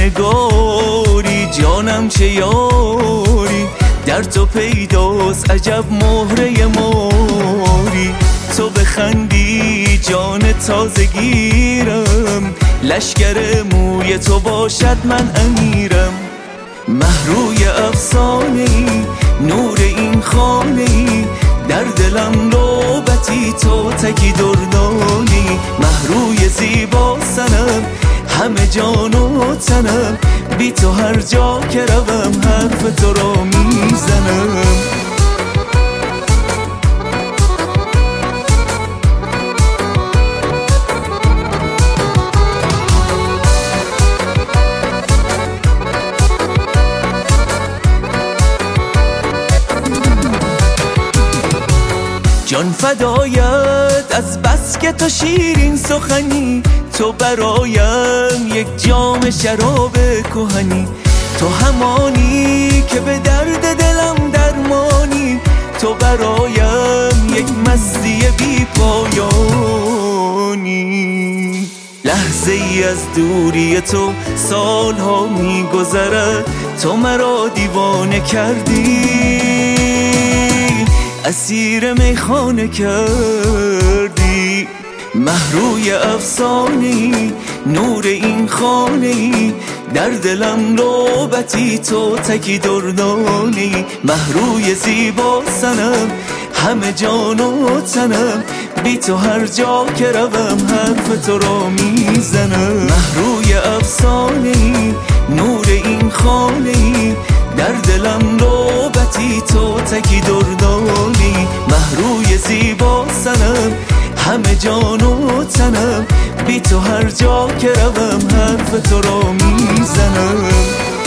نگاری جانم چه یاری، در تو پیداست عجب مهره ماری. تو بخندی جان تازه گیرم، لشکر موی تو باشد من امیرم. مهروی افسانه ای نور این خانه ای، در دلم نوبتی تو تکی دردانی. مهروی زیبا سنم همه جان و تنم، بی تو هر جا که روم حرف تو را میزنم. جان فدایت از بس که تو شیرین سخنی، تو برایم یک جام شراب کهنی. تو همانی که به درد دلم درمانی، تو برایم یک مستی بی پایانی. لحظه ای از دوری تو سالها می گذرد، تو مرا دیوانه کردی، اسیر میخانه کردی. مهروی افسانه‌ای نور این خانه‌ای، در دلم نوبتی تو تکی دردانی. مهروی زیبا سنم همه جان و تنم، بی تو هر جا که روم حرف تو را میزنم. مهروی افسانه‌ای نور این خانه‌ای، در دلم نوبتی تو تکی دردانی. مهروی زیبا سنم همه جان و تنم، بی تو هر جا که روم حرف تو را میزنم.